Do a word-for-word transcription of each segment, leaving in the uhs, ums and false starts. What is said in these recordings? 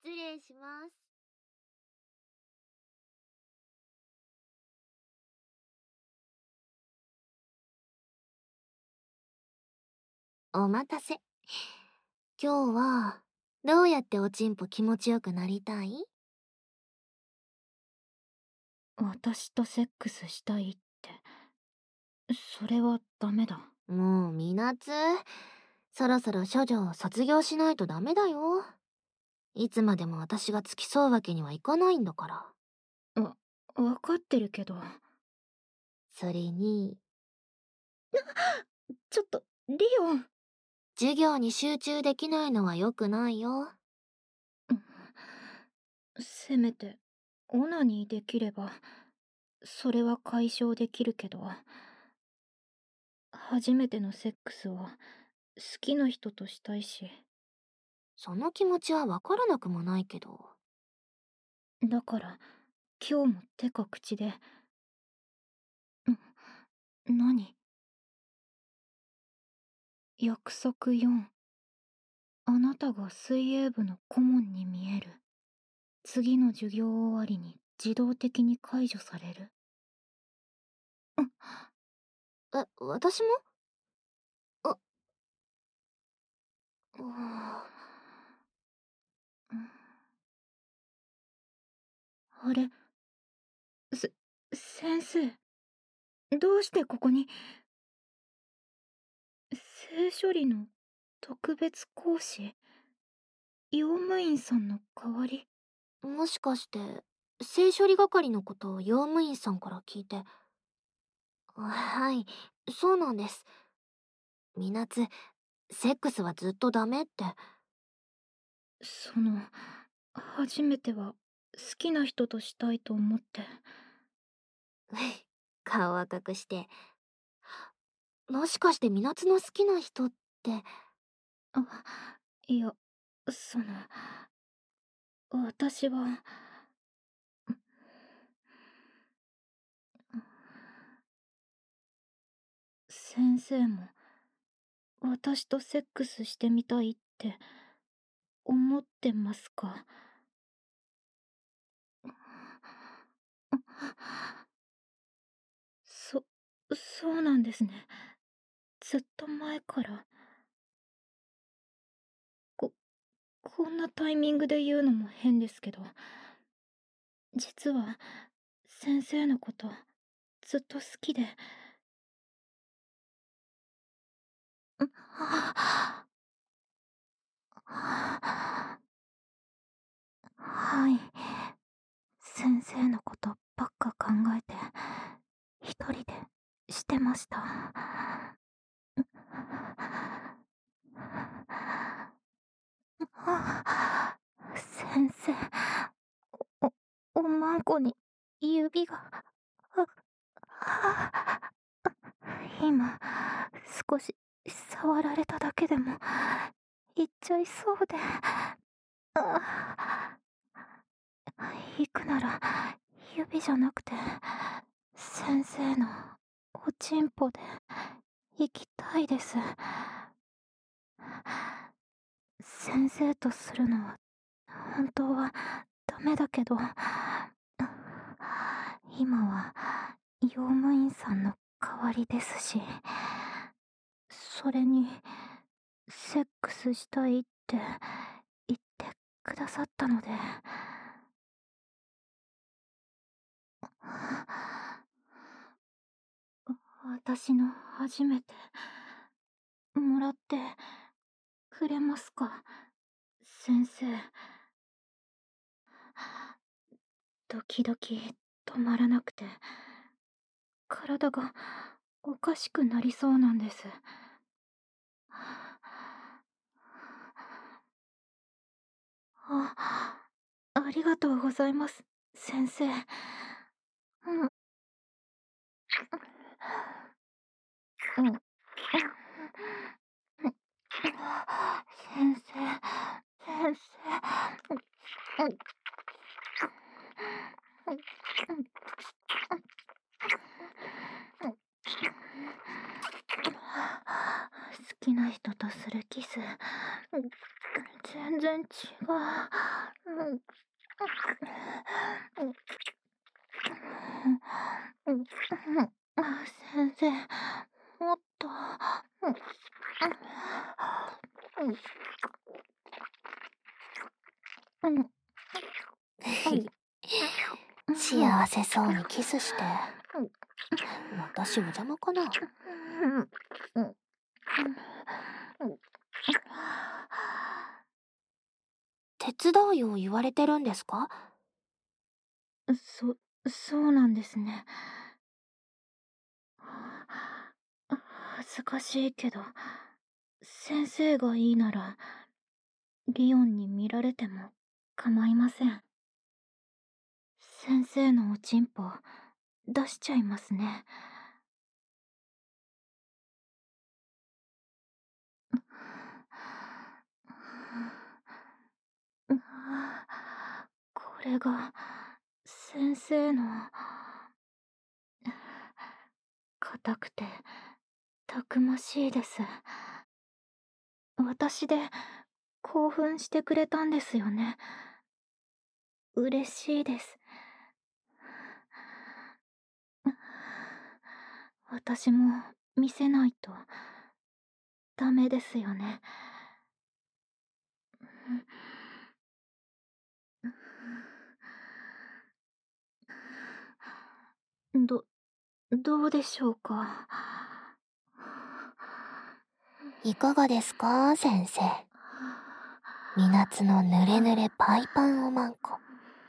失礼します。お待たせ。今日は、どうやっておちんぽ気持ちよくなりたい？ 私とセックスしたいって、それはダメだ。 もう、みなつ。そろそろ処女を卒業しないとダメだよ。いつまでも私が付き添うわけにはいかないんだから。 わ、わかってるけど。 それに。 ちょっと、リオン。 授業に集中できないのは良くないよ。 せめて、オナニーできれば、それは解消できるけど、初めてのセックスは、好きな人としたいし。 その気持ちはわからなくもないけど。 だから、今日も手か口で。ん、何？約束よん。あなたが水泳部の顧問に見える。次の授業終わりに自動的に解除される。 え、私も？あ。うーあれ？せ、先生。どうしてここに？性処理の特別講師？用務員さんの代わり？ もしかして、性処理係のことを用務員さんから聞いて。はい、そうなんです。みなつ、セックスはずっとダメって。 その、初めては好きな人としたいと思って。 顔赤くして。もしかしてみなつの好きな人って。 あ、いや、その、私は。先生も、私とセックスしてみたいって思ってますか？そ、そうなんですね。ずっと前から。こ、こんなタイミングで言うのも変ですけど、実は、先生のこと、ずっと好きで。はい。先生のことばっか考えて、一人でしてました。先生、お、おまんこに指が、今、少し触られただけでも、いっちゃいそうで。行くなら、指じゃなくて、先生のおちんぽで行きたいです。先生とするのは本当はダメだけど、今は用務員さんの代わりですし、それにセックスしたいって言ってくださったので。私の初めてもらってくれますか、先生。ドキドキ止まらなくて、体がおかしくなりそうなんです。あ、ありがとうございます、先生。うん。うん。先生、先生。好きな人とするキス、全然違う。 先生、もっと。 幸せそうにキスして。私お邪魔かな。手伝うよう言われてるんですか？ そ、そうなんですね。恥ずかしいけど、先生がいいなら、リオンに見られても構いません。先生のおちんぽ出しちゃいますね。これが先生の硬くてたくましいです。私で興奮してくれたんですよね。嬉しいです。私も見せないとダメですよね。ど、どうでしょうか。 いかがですか、先生。みなつのぬれぬれパイパンおまんこ。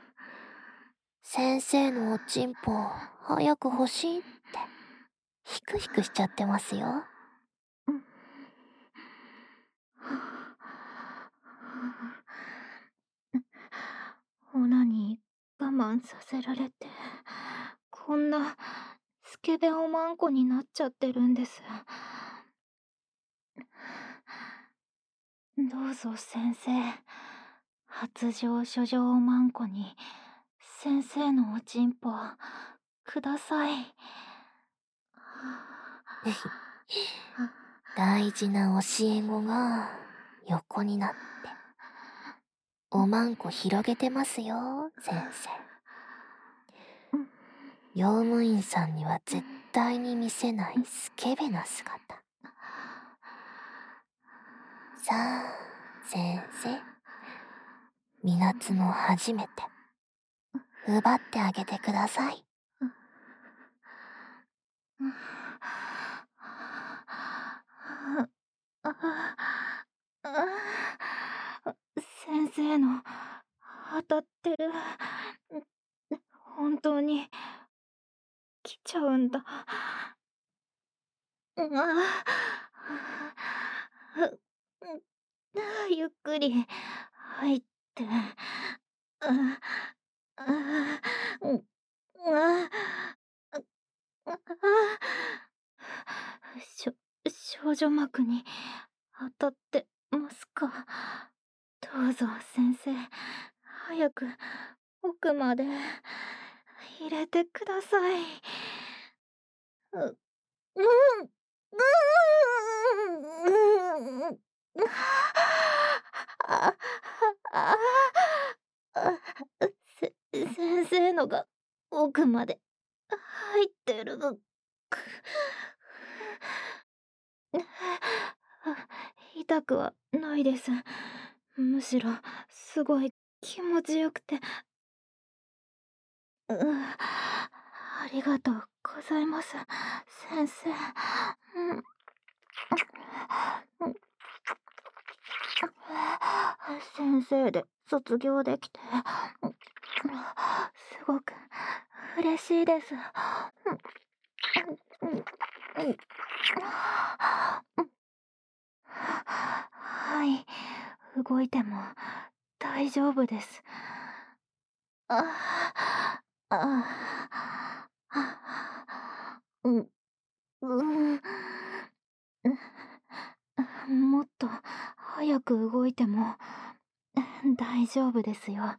先生のおちんぽ早く欲しいってヒクヒクしちゃってますよ。 オナに我慢させられて、こんなスケベおまんこになっちゃってるんです。どうぞ先生、発情処女おまんこに先生のおちんぽください。 大事な教え子が横になっておまんこ広げてますよ、先生。用務員さんには絶対に見せないスケベな姿。さあ、先生。みなつの初めて奪ってあげてください。 先生の当たってる。本当に来ちゃうんだ。ゆっくり入って。しょ少女膜に当たってますか。どうぞ先生、早く奥まで入れてください。う、うん、うん、あ、あ、あ、せ、先生のが奥まで入ってる。痛くはないです。むしろすごい気持ちよくて。う、ありがとうございます、先生。うん先生で卒業できてすごく嬉しいです。はい、動いても大丈夫です。あああうん、うん、もっと早く動いても大丈夫ですよ。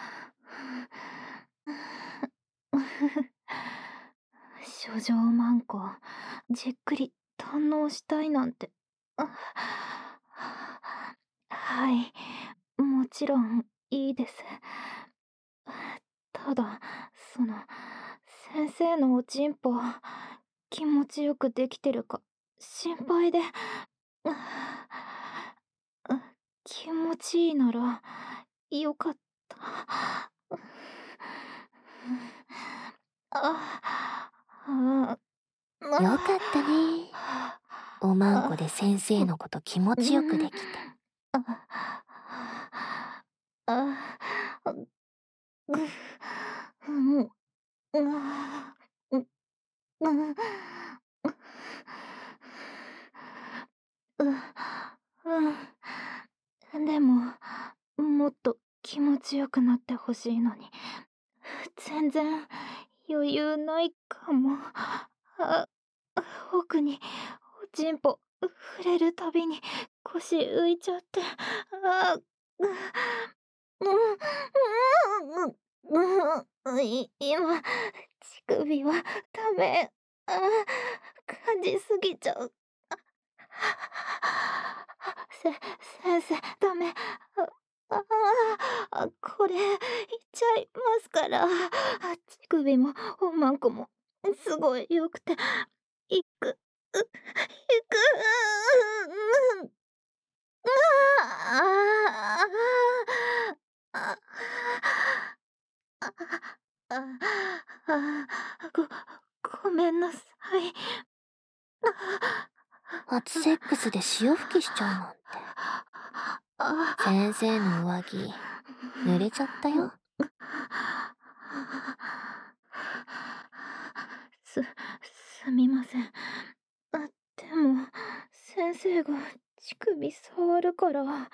処女マンコじっくり堪能したいなんて。はい、もちろんいいです。ただ、その、先生のおちんぽ、気持ちよくできてるか、心配で。気持ちいいなら、よかった。ああ、 よかったね。おまんこで先生のこと気持ちよくできて。 でも、もっと気持ちよくなってほしいのに、全然余裕ないかも。あ、奥におちんぽ触れるたびに腰浮いちゃって、あ、う、うん、うん、い今、乳首はダメ。あ、感じすぎちゃう。せ先生、ダメ。ああ、これ、いっちゃいますから。乳首もおまんこもすごい良くて、いく、いく、う、ああ、ああ、ご、ごめんなさい。 初セックスで潮吹きしちゃうなんて。先生の上着、濡れちゃったよ。 す、すみません。あ、でも、先生が乳首触るから。あ、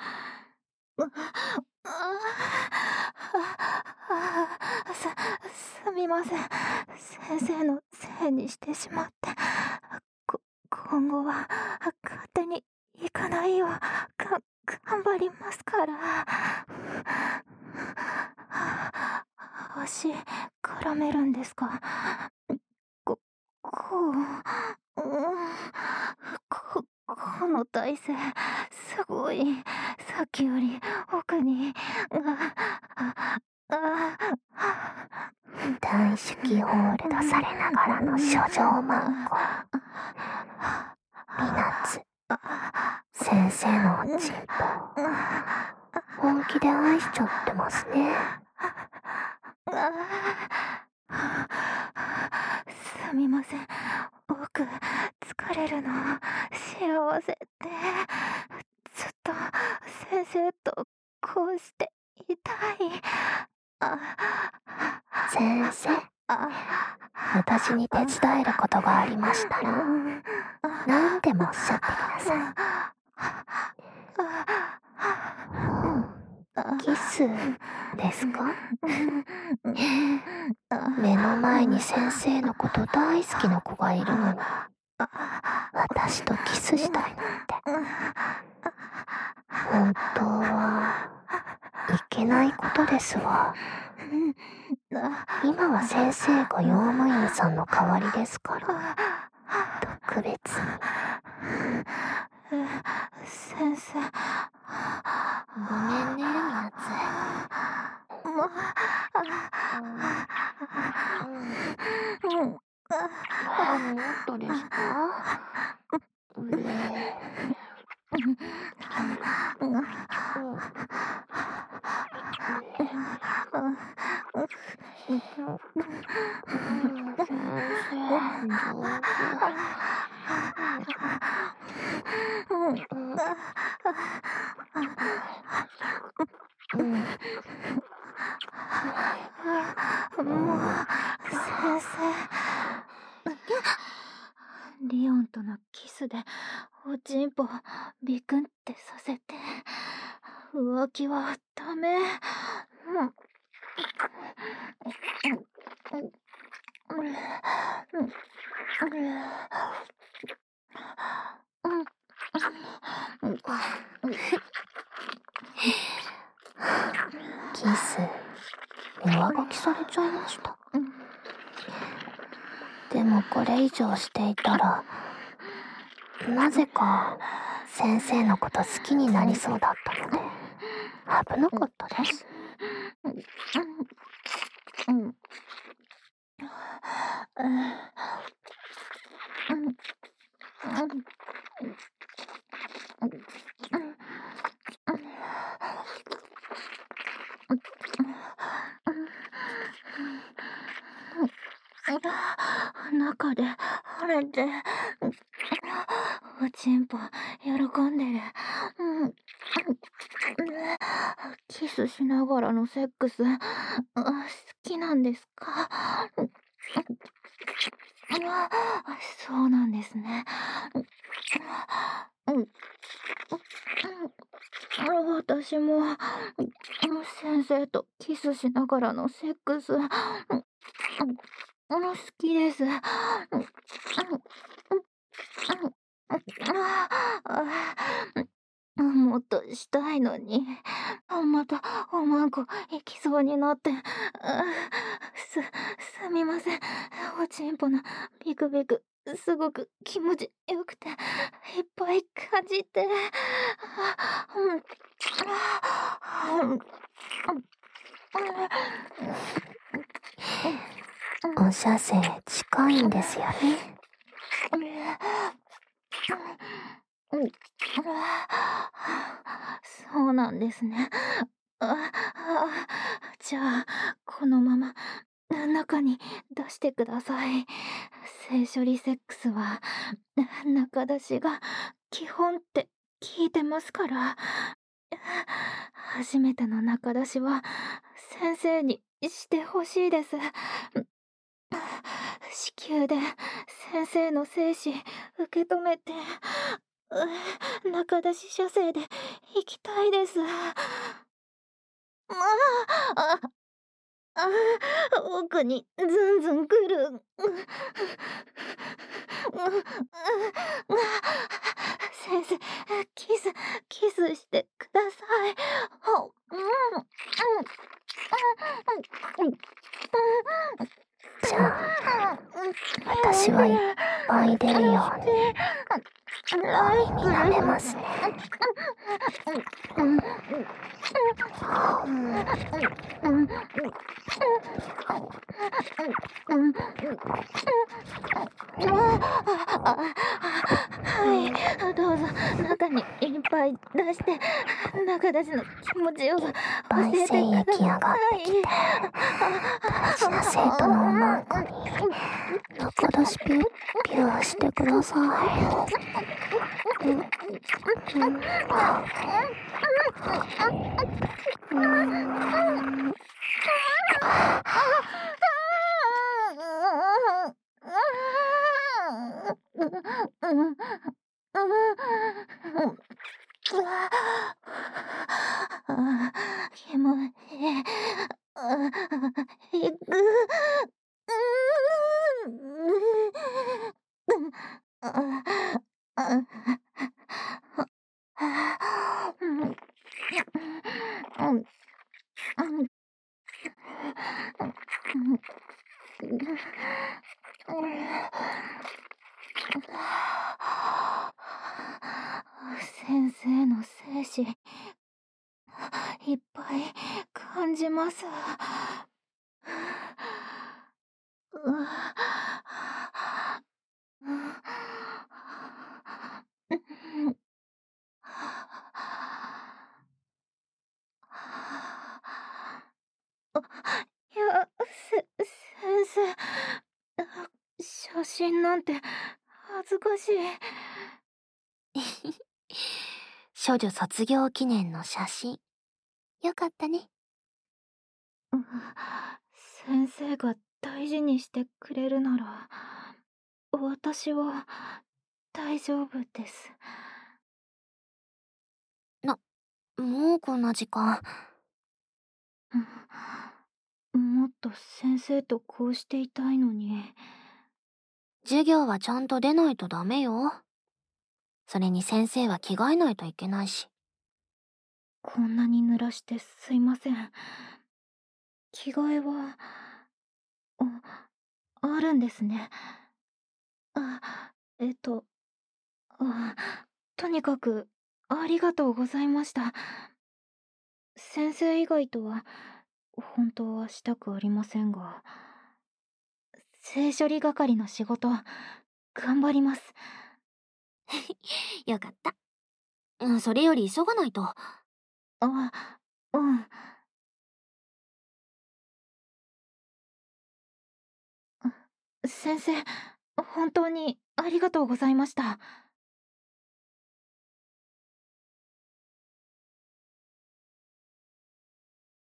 あ、す、すみません。先生のせいにしてしまって。こ、今後は、勝手に行かないよう、が、頑張りますから。足、絡めるんですか？こ、こう、うん、こ、この体勢、すごい、さっきより奥に、あ、あ、あ、 短手キホールドされながらの書状マンコ。みなつ、先生のおちんぽ、本気で愛しちゃってますね。 すみません。僕、疲れるの幸せで、ずっと先生とこうしていたい。 先生、私に手伝えることがありましたら、何でもおっしゃってください。キスですか？目の前に先生のこと大好きな子がいるのに、私とキスしたいなんて。本当はいけないことですわ。今は先生が用務員さんの代わりですから、特別に。 先生、 ごめんね、みなつ。もっとですか？ もう、先生。リオンとのキスでおちんぽビクンってさせて、浮気はダメ。 キス、上書きされちゃいました。でもこれ以上していたら、なぜか先生のこと好きになりそうだったので、危なかったです。 うん。うん。うん。中で晴れて、おちんぽ喜んでる。うん。キスしながらのセックス、好きなんですか？そうなんですね。うん。私も先生とキスしながらのセックス、好きです。もっとしたいのに、またおまんこ行きそうになって、す、すみません。おちんぽのビクビク、すごく気持ちよくて、いっぱい感じて、 お射精近いんですよね。 そうなんですね。あじゃあ、このまま中に出してください。性処理セックスは中出しが基本って聞いてますから。初めての中出しは先生にしてほしいです。子宮で先生の精子受け止めて、中出し射精で行きたいです。ああ、あ、奥にずんずん来る。先生、キス、キスしてください。 じゃあ、私はいっぱい出るように、お耳舐めますね。 はい、どうぞ中にいっぱい出して、中出しの気持ちよさ教えてください。 いっぱい精液上がってきて、大事な生徒のおまんこに中出しピュッピューしてください。うんうん気持ちいい。いく。先生の精子いっぱい感じます。いや、せ、先生、写真なんて恥ずかしい。 処女卒業記念の写真。よかったね。 先生が大事にしてくれるなら、私は大丈夫です。 な、もうこんな時間。 もっと先生とこうしていたいのに。 授業はちゃんと出ないとダメよ。それに先生は着替えないといけないし。 こんなに濡らしてすいません。着替えは、あ、あるんですね。あ、えっと、あ、とにかく、ありがとうございました。先生以外とは、 本当はしたくありませんが、性処理係の仕事、頑張ります。 よかった。うん、それより急がないと。 あ、うん。先生、本当にありがとうございました。